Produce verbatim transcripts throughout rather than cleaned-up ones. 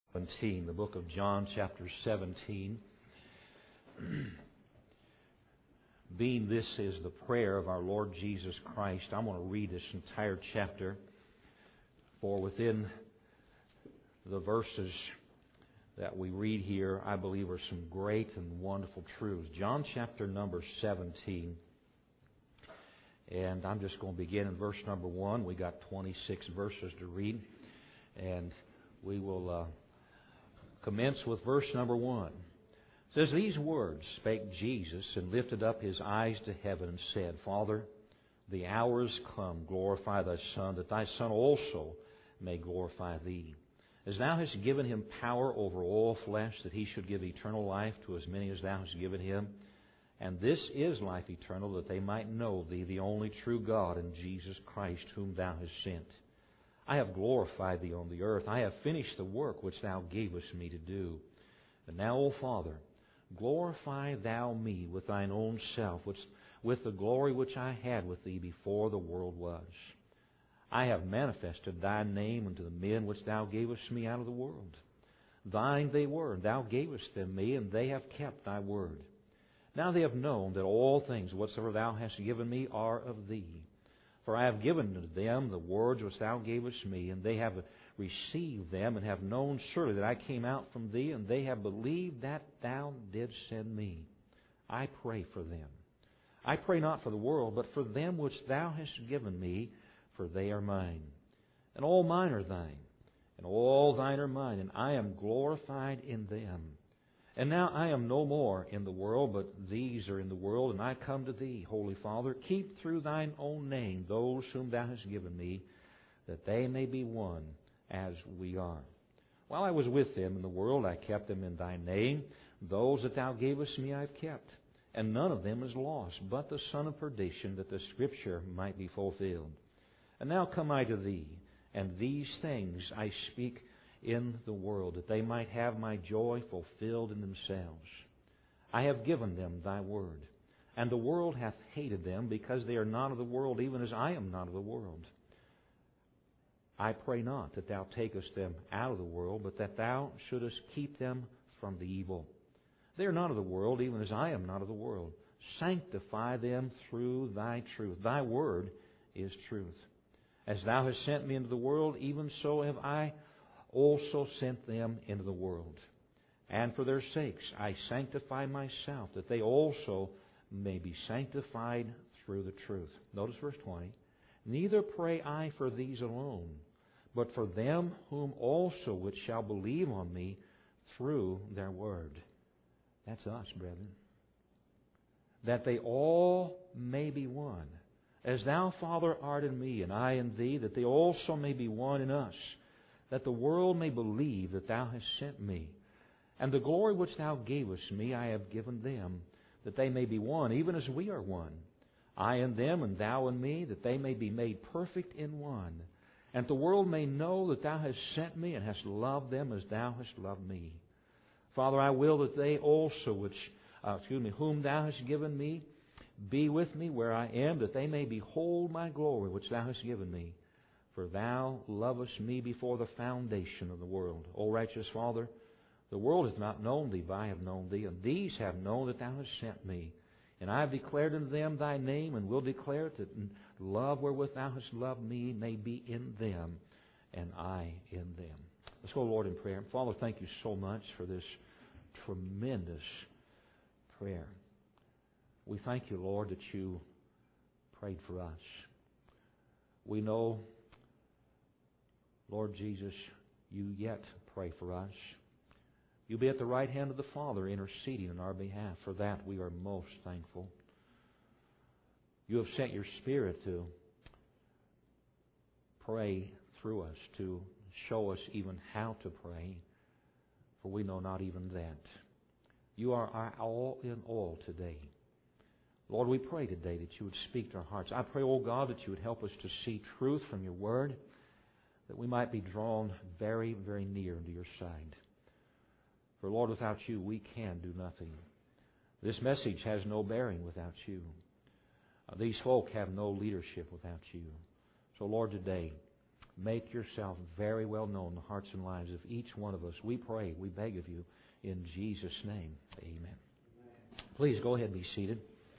seventeen, the book of John, chapter seventeen. Being this is the prayer of our Lord Jesus Christ, I'm going to read this entire chapter, for within the verses that we read here, I believe are some great and wonderful truths. John chapter number seventeen, and I'm just going to begin in verse number one. We got twenty-six verses to read, and we will uh, commence with verse number one. It says, "These words spake Jesus, and lifted up His eyes to heaven, and said, Father, the hour is come, glorify Thy Son, that Thy Son also may glorify Thee. As Thou hast given Him power over all flesh, that He should give eternal life to as many as Thou hast given Him. And this is life eternal, that they might know Thee, the only true God, and Jesus Christ, whom Thou hast sent. I have glorified Thee on the earth. I have finished the work which Thou gavest me to do. And now, O Father, glorify Thou me with Thine own self, which, with the glory which I had with Thee before the world was. I have manifested Thy name unto the men which Thou gavest me out of the world. Thine they were, and Thou gavest them me, and they have kept Thy word. Now they have known that all things whatsoever Thou hast given me are of Thee. For I have given to them the words which Thou gavest me, and they have received them, and have known surely that I came out from Thee, and they have believed that Thou didst send me. I pray for them. I pray not for the world, but for them which Thou hast given me, for they are mine. And all mine are Thine, and all Thine are mine, and I am glorified in them. And now I am no more in the world, but these are in the world, and I come to Thee, Holy Father. Keep through Thine own name those whom Thou hast given me, that they may be one as we are. While I was with them in the world, I kept them in Thy name. Those that Thou gavest me I have kept, and none of them is lost, but the son of perdition, that the Scripture might be fulfilled. And now come I to Thee, and these things I speak in the world, that they might have my joy fulfilled in themselves. I have given them Thy word, and the world hath hated them, because they are not of the world, even as I am not of the world. I pray not that Thou takest them out of the world, but that Thou shouldest keep them from the evil. They are not of the world, even as I am not of the world. Sanctify them through Thy truth. Thy word is truth. As Thou hast sent me into the world, even so have I also sent them into the world. And for their sakes I sanctify myself, that they also may be sanctified through the truth." Notice verse twenty. "Neither pray I for these alone, but for them whom also which shall believe on me through their word." That's us, brethren. "That they all may be one. As Thou, Father, art in me, and I in Thee, that they also may be one in us, that the world may believe that Thou hast sent me. And the glory which Thou gavest me I have given them, that they may be one, even as we are one. I in them, and Thou in me, that they may be made perfect in one. And the world may know that Thou hast sent me, and hast loved them as Thou hast loved me. Father, I will that they also, which uh, excuse me, whom Thou hast given me, be with me where I am, that they may behold my glory which Thou hast given me. For Thou lovest me before the foundation of the world. O righteous Father, the world hath not known Thee, but I have known Thee, and these have known that Thou hast sent me. And I have declared unto them Thy name, and will declare it, that love wherewith Thou hast loved me may be in them, and I in them." Let's go, Lord, in prayer. Father, thank You so much for this tremendous prayer. We thank You, Lord, that You prayed for us. We know, Lord Jesus, You yet pray for us. You be at the right hand of the Father interceding on our behalf. For that we are most thankful. You have sent Your Spirit to pray through us, to show us even how to pray, for we know not even that. You are our all in all today. Lord, we pray today that You would speak to our hearts. I pray, oh God, that You would help us to see truth from Your Word, that we might be drawn very, very near to Your side. For, Lord, without You, we can do nothing. This message has no bearing without You. Uh, these folk have no leadership without You. So, Lord, today, make yourself very well known in the hearts and lives of each one of us. We pray, we beg of you, in Jesus' name. Amen. Please go ahead and be seated.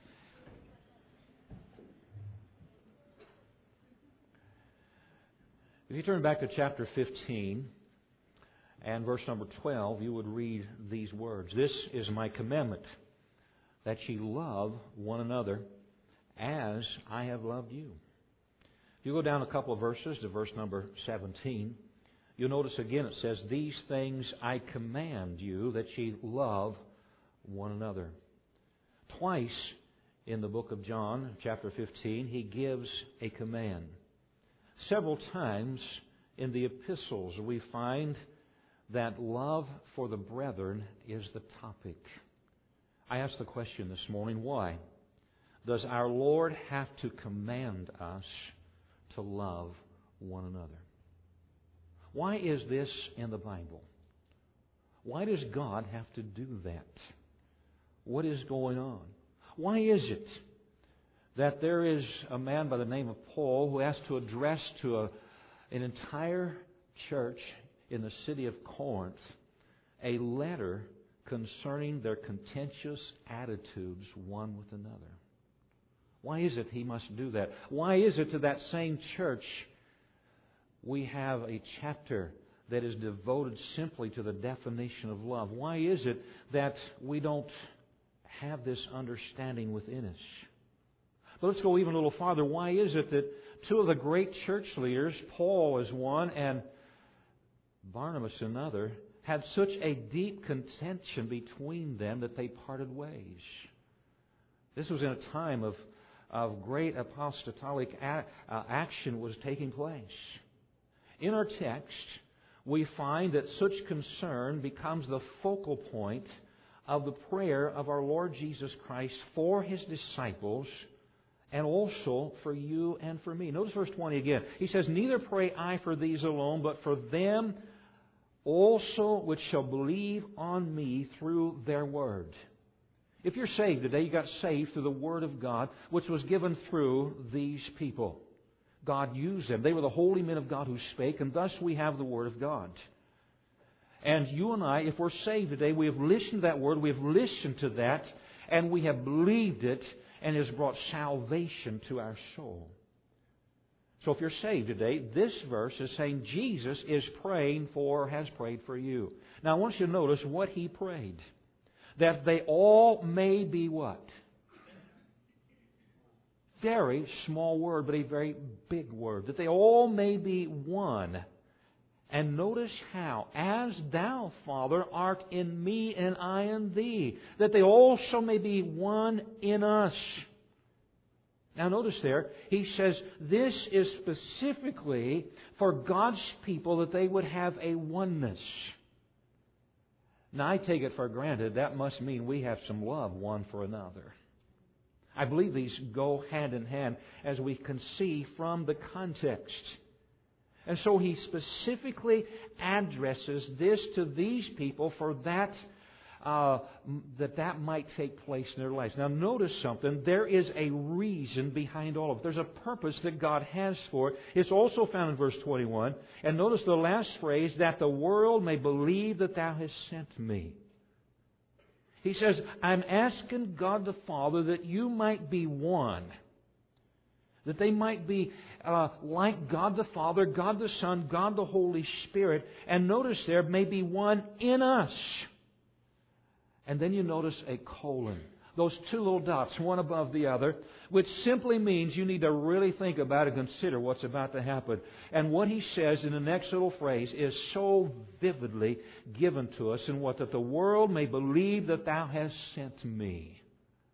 If you turn back to chapter fifteen and verse number twelve, you would read these words. This is my commandment, that ye love one another as I have loved you. If you go down a couple of verses to verse number seventeen, you'll notice again it says, these things I command you, that ye love one another. Twice in the book of John, chapter fifteen, he gives a command. Several times in the epistles we find that love for the brethren is the topic. I ask the question this morning, why does our Lord have to command us to love one another? Why is this in the Bible? Why does God have to do that? What is going on? Why is it that there is a man by the name of Paul who has to address to a, an entire church in the city of Corinth a letter concerning their contentious attitudes one with another? Why is it he must do that? Why is it to that same church we have a chapter that is devoted simply to the definition of love? Why is it that we don't have this understanding within us? But let's go even a little farther. Why is it that two of the great church leaders, Paul is one and Barnabas another, had such a deep contention between them that they parted ways? This was in a time of, of great apostolic a, uh, action was taking place. In our text, we find that such concern becomes the focal point of the prayer of our Lord Jesus Christ for His disciples, and also for you and for me. Notice verse twenty again. He says, neither pray I for these alone, but for them also which shall believe on me through their word. If you're saved today, you got saved through the Word of God, which was given through these people. God used them. They were the holy men of God who spake, and thus we have the Word of God. And you and I, if we're saved today, we have listened to that Word, we have listened to that, and we have believed it, and has brought salvation to our soul. So if you're saved today, this verse is saying Jesus is praying for, or has prayed for you. Now I want you to notice what He prayed. That they all may be what? Very small word, but a very big word. That they all may be one. And notice how, as thou, Father, art in me and I in thee, that they also may be one in us. Now notice there, he says this is specifically for God's people, that they would have a oneness. Now I take it for granted that must mean we have some love one for another. I believe these go hand in hand, as we can see from the context. And so he specifically addresses this to these people for that uh, that that might take place in their lives. Now notice something. There is a reason behind all of it. There's a purpose that God has for it. It's also found in verse twenty-one. And notice the last phrase, that the world may believe that thou hast sent me. He says, I'm asking God the Father that you might be one. That they might be uh, like God the Father, God the Son, God the Holy Spirit. And notice there may be one in us. And then you notice a colon. Those two little dots, one above the other, which simply means you need to really think about and consider what's about to happen. And what he says in the next little phrase is so vividly given to us in what? That the world may believe that thou hast sent me.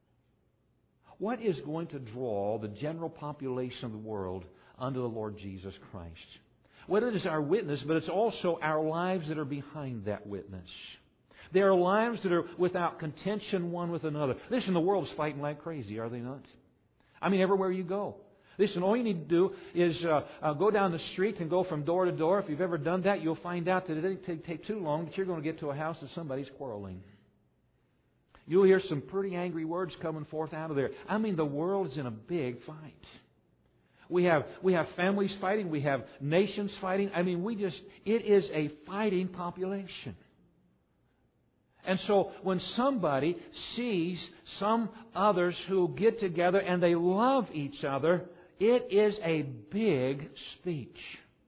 What is going to draw the general population of the world unto the Lord Jesus Christ? Well, it is our witness, but it's also our lives that are behind that witness. There are lives that are without contention one with another. Listen, the world's fighting like crazy, are they not? I mean, everywhere you go. Listen, all you need to do is uh, uh, go down the street and go from door to door. If you've ever done that, you'll find out that it doesn't take, take too long that you're going to get to a house that somebody's quarreling. You'll hear some pretty angry words coming forth out of there. I mean, the world is in a big fight. We have, we have families fighting. We have nations fighting. I mean, we just, it is a fighting population. And so when somebody sees some others who get together and they love each other, it is a big speech.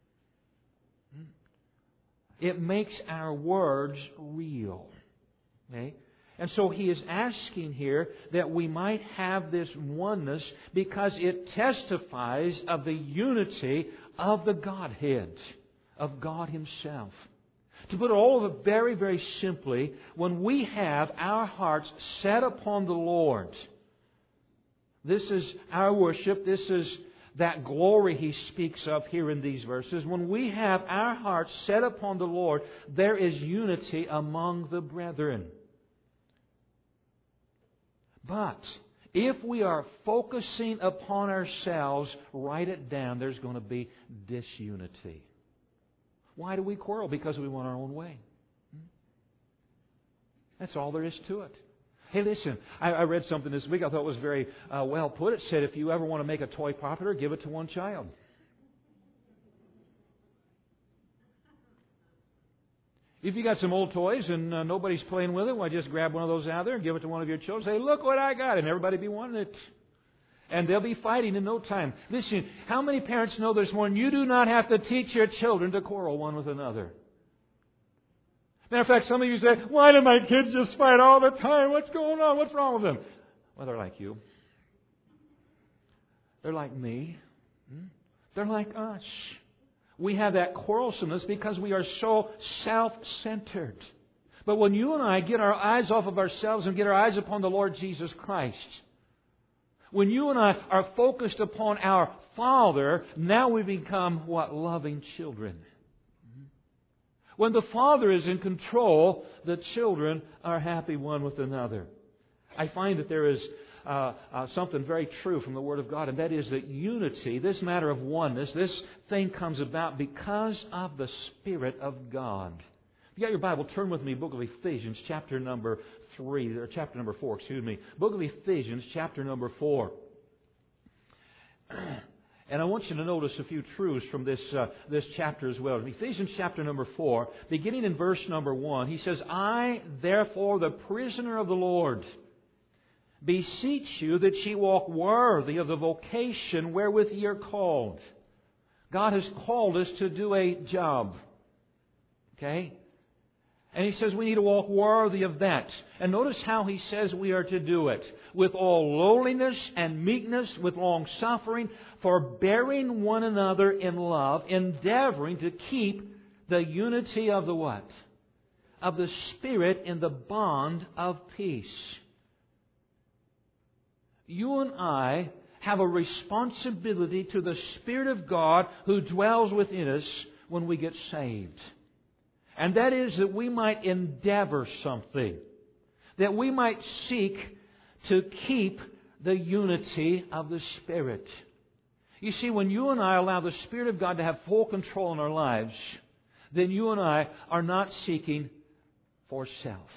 It makes our words real. Okay? And so he is asking here that we might have this oneness because it testifies of the unity of the Godhead, of God Himself. To put it all very, very simply, when we have our hearts set upon the Lord, this is our worship, this is that glory he speaks of here in these verses. When we have our hearts set upon the Lord, there is unity among the brethren. But if we are focusing upon ourselves, write it down, there's going to be disunity. Why do we quarrel? Because we want our own way. That's all there is to it. Hey, listen, I, I read something this week I thought was very uh, well put. It said, if you ever want to make a toy popular, give it to one child. If you got some old toys and uh, nobody's playing with it, why just grab one of those out there and give it to one of your children. Say, look what I got. And everybody be wanting it. And they'll be fighting in no time. Listen, how many parents know this morning, you do not have to teach your children to quarrel one with another. Matter of fact, some of you say, why do my kids just fight all the time? What's going on? What's wrong with them? Well, they're like you. They're like me. They're like us. We have that quarrelsomeness because we are so self-centered. But when you and I get our eyes off of ourselves and get our eyes upon the Lord Jesus Christ, when you and I are focused upon our Father, now we become what? Loving children. When the Father is in control, the children are happy one with another. I find that there is Uh, uh, something very true from the Word of God, and that is that unity, this matter of oneness, this thing comes about because of the Spirit of God. If you got your Bible, turn with me, book of Ephesians, chapter number three, or chapter number four, excuse me. Book of Ephesians, chapter number four. And I want you to notice a few truths from this uh, this chapter as well. In Ephesians chapter number four, beginning in verse number one, he says, I, therefore, the prisoner of the Lord, beseech you that ye walk worthy of the vocation wherewith ye are called. God has called us to do a job. Okay? And He says we need to walk worthy of that. And notice how He says we are to do it. With all lowliness and meekness, with long suffering, forbearing one another in love, endeavoring to keep the unity of the what? Of the Spirit in the bond of peace. You and I have a responsibility to the Spirit of God who dwells within us when we get saved. And that is that we might endeavor something. That we might seek to keep the unity of the Spirit. You see, when you and I allow the Spirit of God to have full control in our lives, then you and I are not seeking for self.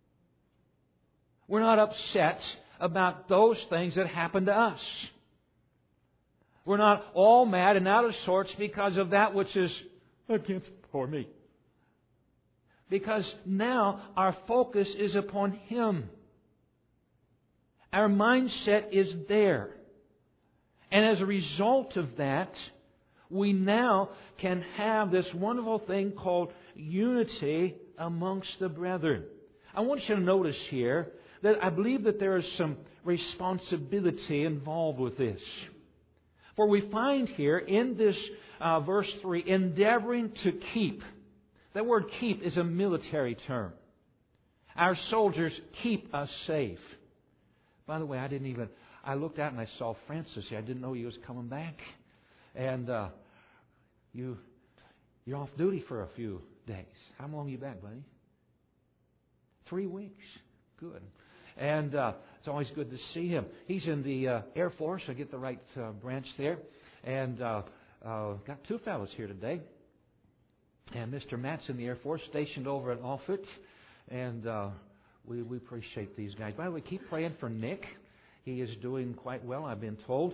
We're not upset about those things that happen to us. We're not all mad and out of sorts because of that which is against for me. Because now our focus is upon Him. Our mindset is there. And as a result of that, we now can have this wonderful thing called unity amongst the brethren. I want you to notice here that I believe that there is some responsibility involved with this. For we find here in this uh, verse three, endeavoring to keep. That word keep is a military term. Our soldiers keep us safe. By the way, I didn't even, I looked out and I saw Francis here. I didn't know he was coming back. And uh, you, you're off duty for a few days. How long are you back, buddy? Three weeks. Good. And uh, it's always good to see him. He's in the uh, Air Force. I get the right uh, branch there. And uh, uh, got two fellows here today. And Mister Matt's in the Air Force, stationed over at Offutt. And uh, we, we appreciate these guys. By the way, keep praying for Nick. He is doing quite well, I've been told.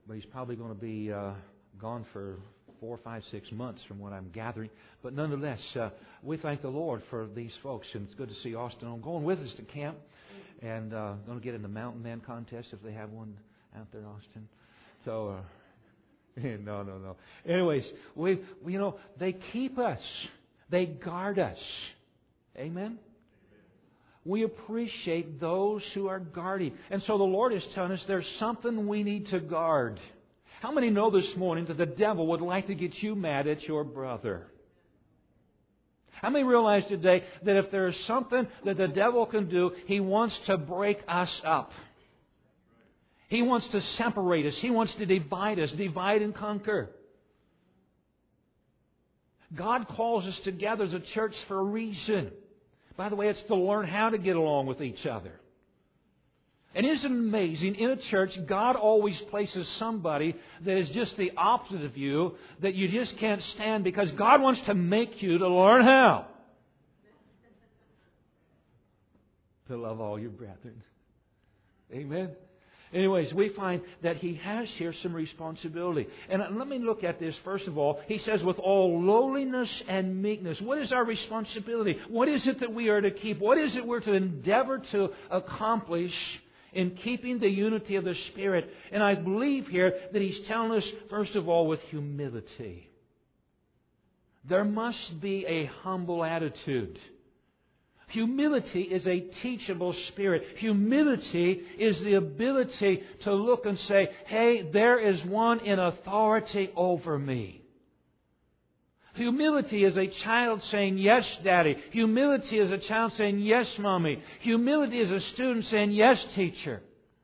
but he's probably going to be uh, gone for four, five, six months from what I'm gathering. But nonetheless, uh, we thank the Lord for these folks, and it's good to see Austin on going with us to camp, and uh, going to get in the Mountain Man contest if they have one out there, Austin. So, uh, no, no, no. Anyways, we, we, you know, they keep us, they guard us. Amen. We appreciate those who are guarding. And so the Lord is telling us there's something we need to guard. How many know this morning that the devil would like to get you mad at your brother? How many realize today that if there is something that the devil can do, he wants to break us up. He wants to separate us. He wants to divide us, divide and conquer. God calls us together as a church for a reason. By the way, it's to learn how to get along with each other. And isn't it amazing, in a church, God always places somebody that is just the opposite of you, that you just can't stand, because God wants to make you to learn how to love all your brethren. Amen? Anyways, we find that He has here some responsibility. And let me look at this first of all. He says, with all lowliness and meekness. What is our responsibility? What is it that we are to keep? What is it we're to endeavor to accomplish in keeping the unity of the Spirit? And I believe here that He's telling us, first of all, with humility. There must be a humble attitude. Humility is a teachable spirit. Humility is the ability to look and say, hey, there is one in authority over me. Humility is a child saying, yes, Daddy. Humility is a child saying, yes, Mommy. Humility is a student saying, yes, teacher.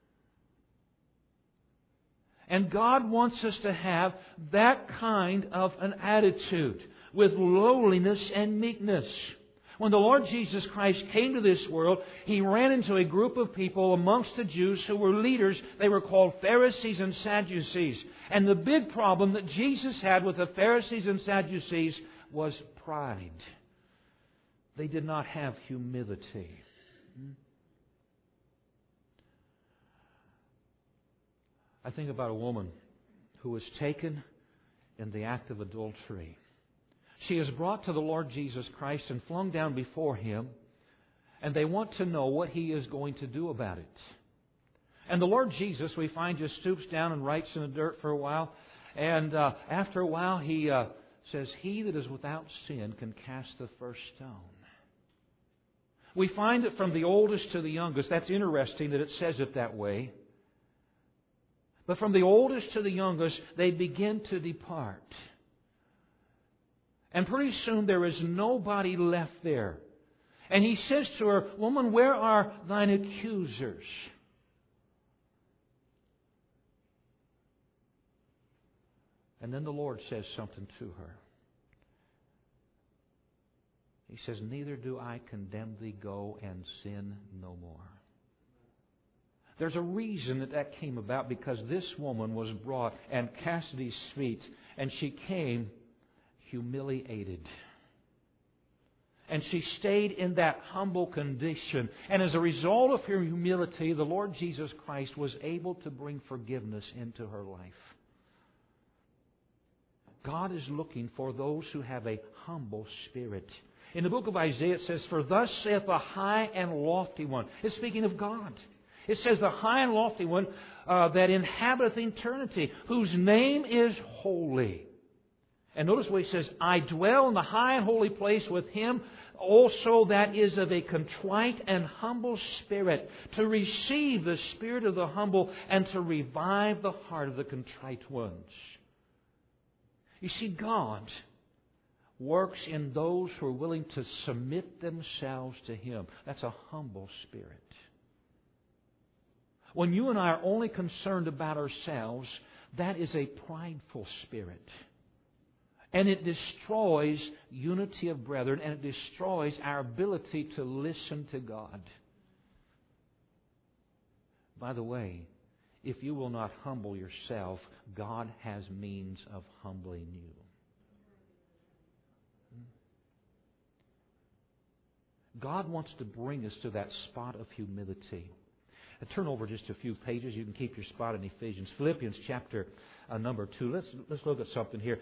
And God wants us to have that kind of an attitude with lowliness and meekness. When the Lord Jesus Christ came to this world, He ran into a group of people amongst the Jews who were leaders. They were called Pharisees and Sadducees. And the big problem that Jesus had with the Pharisees and Sadducees was pride. They did not have humility. I think about a woman who was taken in the act of adultery. She is brought to the Lord Jesus Christ and flung down before Him, and they want to know what He is going to do about it. And the Lord Jesus, we find, just stoops down and writes in the dirt for a while, and uh, after a while He uh, says, he that is without sin can cast the first stone. We find it from the oldest to the youngest. That's interesting that it says it that way. But from the oldest to the youngest, they begin to depart. And pretty soon there is nobody left there. And He says to her, woman, where are thine accusers? And then the Lord says something to her. He says, neither do I condemn thee, go and sin no more. There's a reason that that came about, because this woman was brought and cast at His feet, and she came humiliated. And she stayed in that humble condition. And as a result of her humility, the Lord Jesus Christ was able to bring forgiveness into her life. God is looking for those who have a humble spirit. In the book of Isaiah it says, for thus saith the high and lofty one. It's speaking of God. It says the high and lofty one uh, that inhabiteth eternity, whose name is holy. And notice what He says, I dwell in the high and holy place with Him also that is of a contrite and humble spirit, to receive the spirit of the humble and to revive the heart of the contrite ones. You see, God works in those who are willing to submit themselves to Him. That's a humble spirit. When you and I are only concerned about ourselves, that is a prideful spirit. And it destroys unity of brethren, and it destroys our ability to listen to God. By the way, if you will not humble yourself, God has means of humbling you. God wants to bring us to that spot of humility. Turn over just a few pages. You can keep your spot in Ephesians. Philippians chapter uh, number two. Let's, let's look at something here.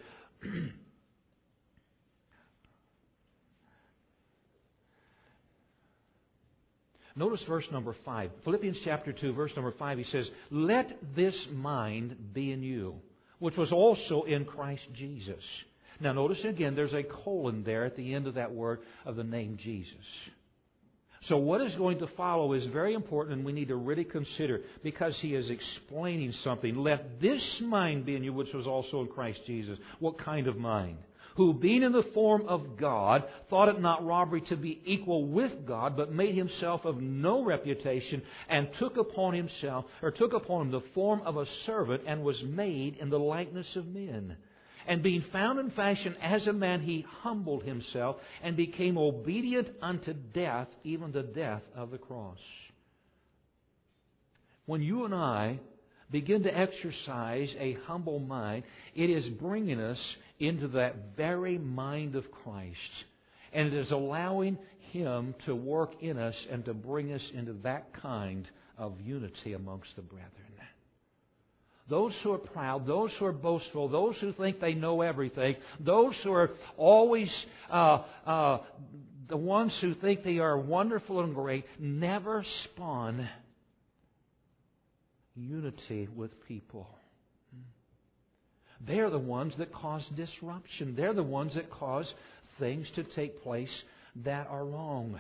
Notice verse number five. Philippians chapter two, verse number five, he says, "Let this mind be in you, which was also in Christ Jesus." Now notice again, there's a colon there at the end of that word of the name Jesus. So what is going to follow is very important, and we need to really consider, because he is explaining something. Let this mind be in you, which was also in Christ Jesus. What kind of mind? Who, being in the form of God, thought it not robbery to be equal with God, but made himself of no reputation, and took upon himself, or took upon him the form of a servant, and was made in the likeness of men. And being found in fashion as a man, he humbled himself, and became obedient unto death, even the death of the cross. When you and I begin to exercise a humble mind, it is bringing us into that very mind of Christ. And it is allowing Him to work in us and to bring us into that kind of unity amongst the brethren. Those who are proud, those who are boastful, those who think they know everything, those who are always uh, uh, the ones who think they are wonderful and great, never spawn unity with people. They're the ones that cause disruption. They're the ones that cause things to take place that are wrong.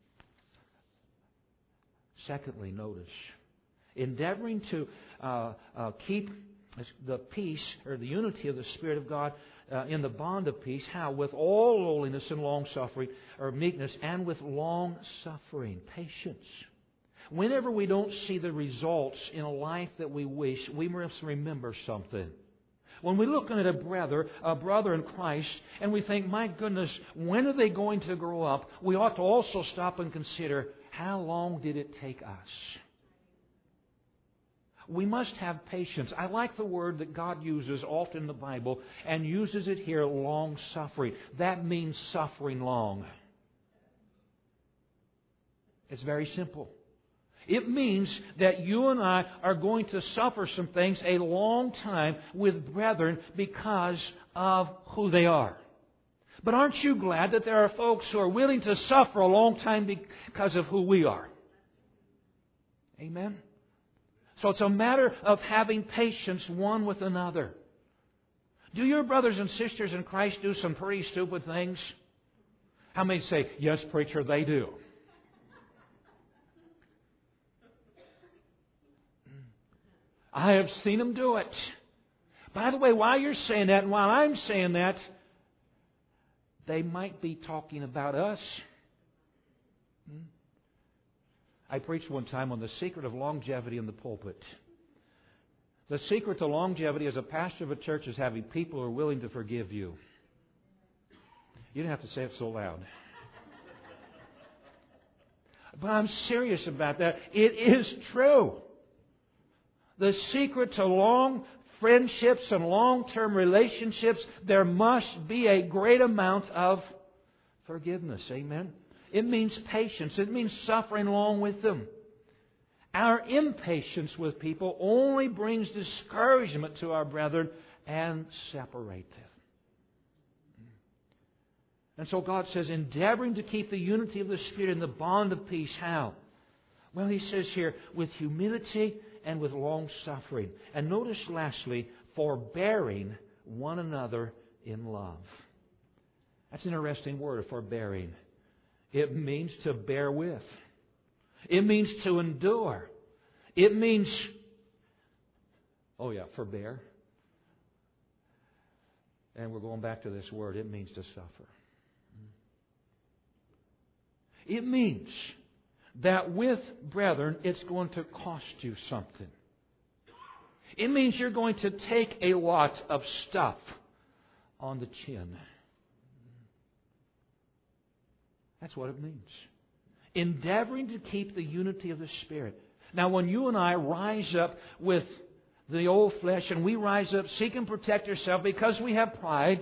Secondly, notice, endeavoring to uh, uh, keep the peace or the unity of the Spirit of God uh, in the bond of peace. How? With all lowliness and long-suffering, or meekness, and with long-suffering, patience. Whenever we don't see the results in a life that we wish, we must remember something. When we're looking at a brother, a brother in Christ, and we think, my goodness, when are they going to grow up? We ought to also stop and consider, how long did it take us? We must have patience. I like the word that God uses often in the Bible, and uses it here, long-suffering. That means suffering long. It's very simple. It means that you and I are going to suffer some things a long time with brethren because of who they are. But aren't you glad that there are folks who are willing to suffer a long time because of who we are? Amen? So it's a matter of having patience one with another. Do your brothers and sisters in Christ do some pretty stupid things? How many say, yes, preacher, they do? I have seen them do it. By the way, while you're saying that and while I'm saying that, they might be talking about us. I preached one time on the secret of longevity in the pulpit. The secret to longevity as a pastor of a church is having people who are willing to forgive you. You don't have to say it so loud. But I'm serious about that. It is true. The secret to long friendships and long-term relationships, there must be a great amount of forgiveness. Amen? It means patience. It means suffering along with them. Our impatience with people only brings discouragement to our brethren and separate them. And so God says, endeavoring to keep the unity of the Spirit in the bond of peace. How? Well, He says here, with humility and with long-suffering. And notice lastly, forbearing one another in love. That's an interesting word, forbearing. It means to bear with. It means to endure. It means, oh yeah, forbear. And we're going back to this word. It means to suffer. It means that with brethren, it's going to cost you something. It means you're going to take a lot of stuff on the chin. That's what it means. Endeavoring to keep the unity of the Spirit. Now, when you and I rise up with the old flesh and we rise up, seek and protect ourselves because we have pride,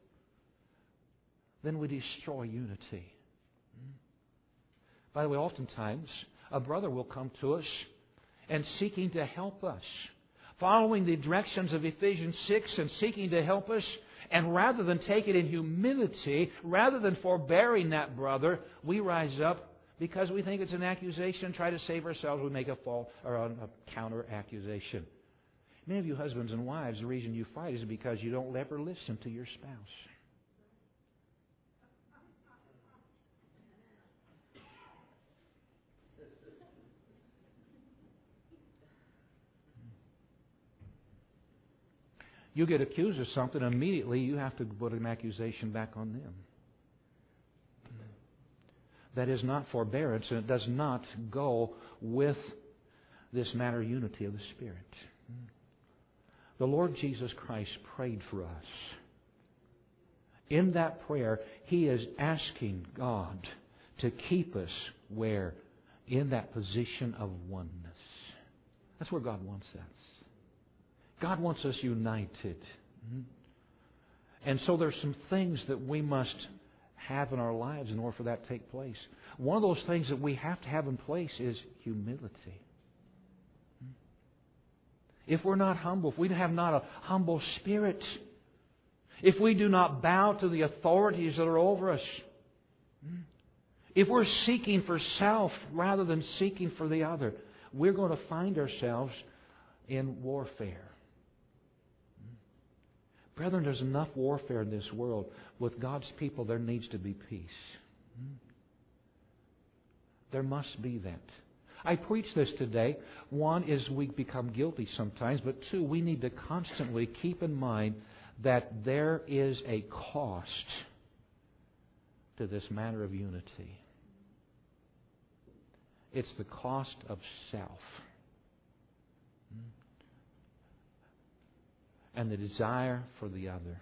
then we destroy unity. By the way, oftentimes, a brother will come to us and seeking to help us. Following the directions of Ephesians six and seeking to help us. And rather than take it in humility, rather than forbearing that brother, we rise up because we think it's an accusation and try to save ourselves. We make a fall or a counter accusation. Many of you husbands and wives, the reason you fight is because you don't ever listen to your spouse. You get accused of something, immediately you have to put an accusation back on them. That is not forbearance, and it does not go with this matter of unity of the Spirit. The Lord Jesus Christ prayed for us. In that prayer, He is asking God to keep us where? In that position of oneness. That's where God wants us. God wants us united. And so there's some things that we must have in our lives in order for that to take place. One of those things that we have to have in place is humility. If we're not humble, if we have not a humble spirit, if we do not bow to the authorities that are over us, if we're seeking for self rather than seeking for the other, we're going to find ourselves in warfare. Brethren, there's enough warfare in this world. With God's people, there needs to be peace. There must be that. I preach this today. One is we become guilty sometimes, but two, we need to constantly keep in mind that there is a cost to this matter of unity. It's the cost of self. And the desire for the other.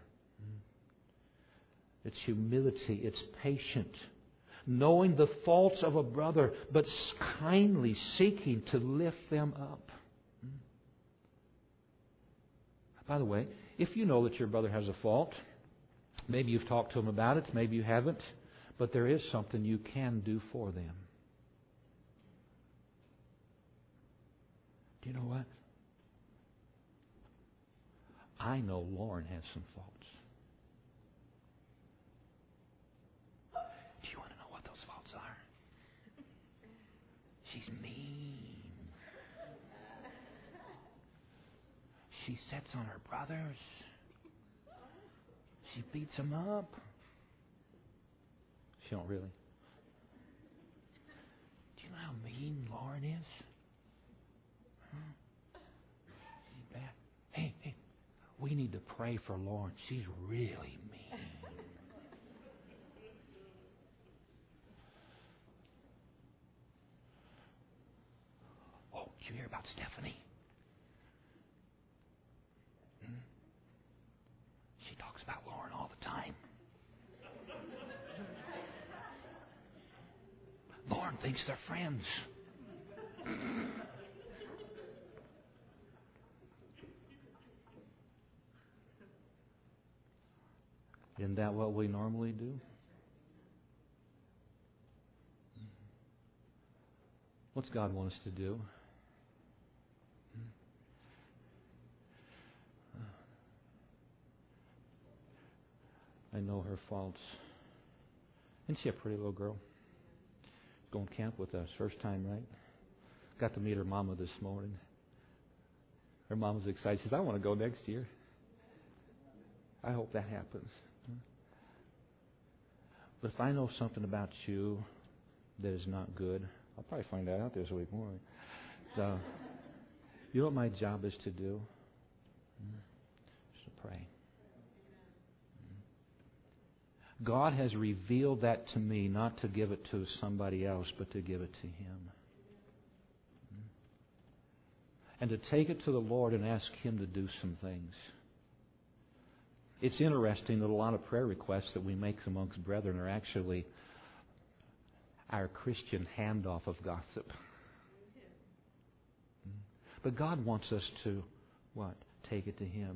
It's humility. It's patient. Knowing the faults of a brother, but kindly seeking to lift them up. By the way, if you know that your brother has a fault, maybe you've talked to him about it, maybe you haven't, but there is something you can do for them. Do you know what? I know Lauren has some faults. Do you want to know what those faults are? She's mean. She sets on her brothers. She beats them up. She don't really. Do you know how mean Lauren is? Huh? She's bad. Hey, hey. We need to pray for Lauren. She's really mean. Oh, did you hear about Stephanie? Hmm? She talks about Lauren all the time. Lauren thinks they're friends. Isn't that what we normally do? What's God want us to do? I know her faults. Isn't she a pretty little girl? Going to camp with us. First time, right? Got to meet her mama this morning. Her mom was excited. She says, I want to go next year. I hope that happens. But if I know something about you that is not good, I'll probably find that out this week morning. So, you know what my job is to do? Just to pray. God has revealed that to me, not to give it to somebody else, but to give it to Him. And to take it to the Lord and ask Him to do some things. It's interesting that a lot of prayer requests that we make amongst brethren are actually our Christian handoff of gossip. But God wants us to, what? Take it to Him.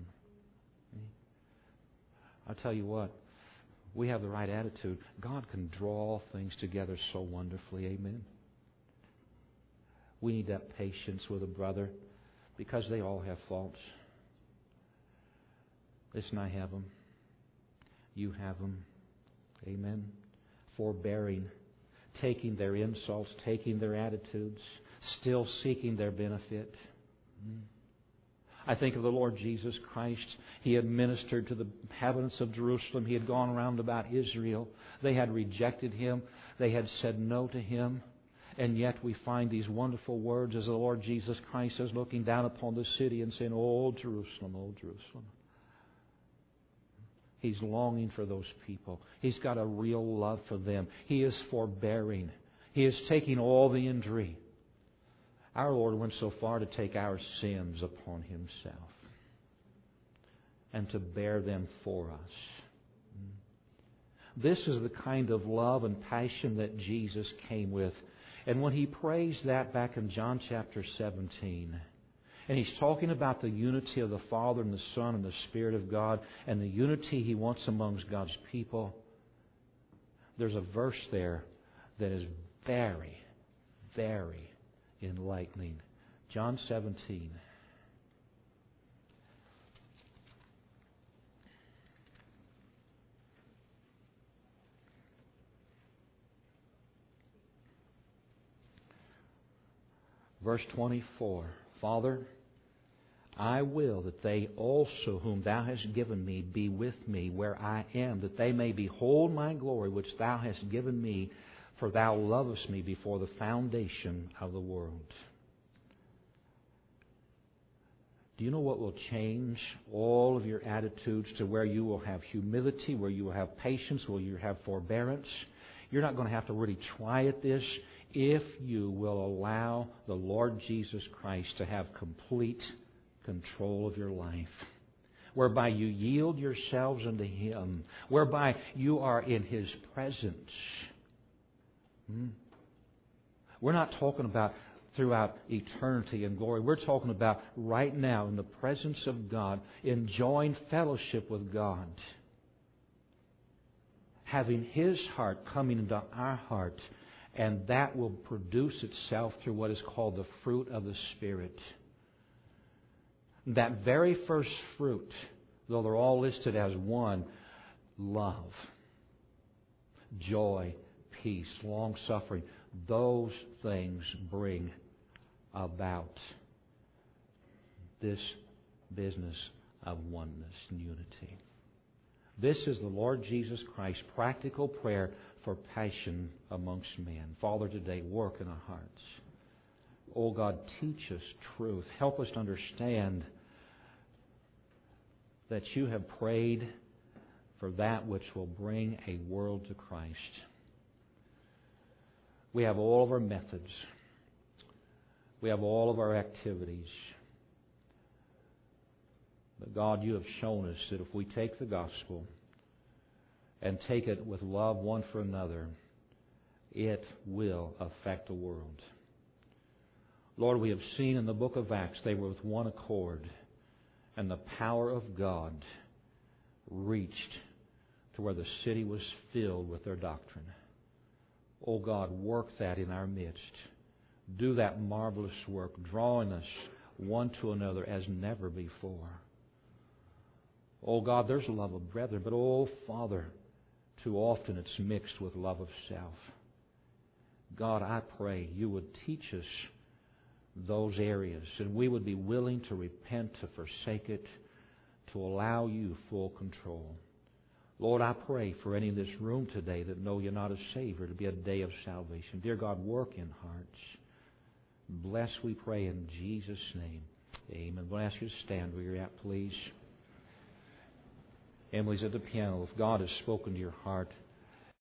I'll tell you what. We have the right attitude. God can draw things together so wonderfully. Amen. We need that patience with a brother because they all have faults. Listen, I have them. You have them. Amen. Forbearing, taking their insults, taking their attitudes, still seeking their benefit. I think of the Lord Jesus Christ. He had ministered to the inhabitants of Jerusalem. He had gone around about Israel. They had rejected Him. They had said no to Him. And yet we find these wonderful words as the Lord Jesus Christ is looking down upon the city and saying, "Oh, Jerusalem, oh, Jerusalem." He's longing for those people. He's got a real love for them. He is forbearing. He is taking all the injury. Our Lord went so far to take our sins upon Himself and to bear them for us. This is the kind of love and passion that Jesus came with. And when He prays that back in John chapter seventeen, and He's talking about the unity of the Father and the Son and the Spirit of God and the unity He wants amongst God's people, there's a verse there that is very, very enlightening. John seventeen. Verse twenty-four. Father, I will that they also whom Thou hast given me be with me where I am, that they may behold my glory which Thou hast given me, for Thou lovest me before the foundation of the world. Do you know what will change all of your attitudes to where you will have humility, where you will have patience, where you will have forbearance? You're not going to have to really try at this if you will allow the Lord Jesus Christ to have complete control of your life, whereby you yield yourselves unto Him, whereby you are in His presence. Hmm. We're not talking about throughout eternity and glory. We're talking about right now in the presence of God, enjoying fellowship with God, having His heart coming into our heart, and that will produce itself through what is called the fruit of the Spirit. That very first fruit, though they're all listed as one, love, joy, peace, long-suffering, those things bring about this business of oneness and unity. This is the Lord Jesus Christ's practical prayer for passion amongst men. Father, today work in our hearts. Oh God, teach us truth. Help us to understand that You have prayed for that which will bring a world to Christ. We have all of our methods. We have all of our activities. But God, You have shown us that if we take the gospel and take it with love one for another, it will affect the world. Lord, we have seen in the book of Acts they were with one accord, and the power of God reached to where the city was filled with their doctrine. Oh God, work that in our midst. Do that marvelous work, drawing us one to another as never before. Oh God, there's love of brethren, but oh Father, too often it's mixed with love of self. God, I pray You would teach us those areas, and we would be willing to repent, to forsake it, to allow You full control. Lord, I pray for any in this room today that know You're not a Savior, to be a day of salvation. Dear God, work in hearts. Bless, we pray, in Jesus' name. Amen. I'm going to ask you to stand where you're at, please. Emily's at the piano. If God has spoken to your heart,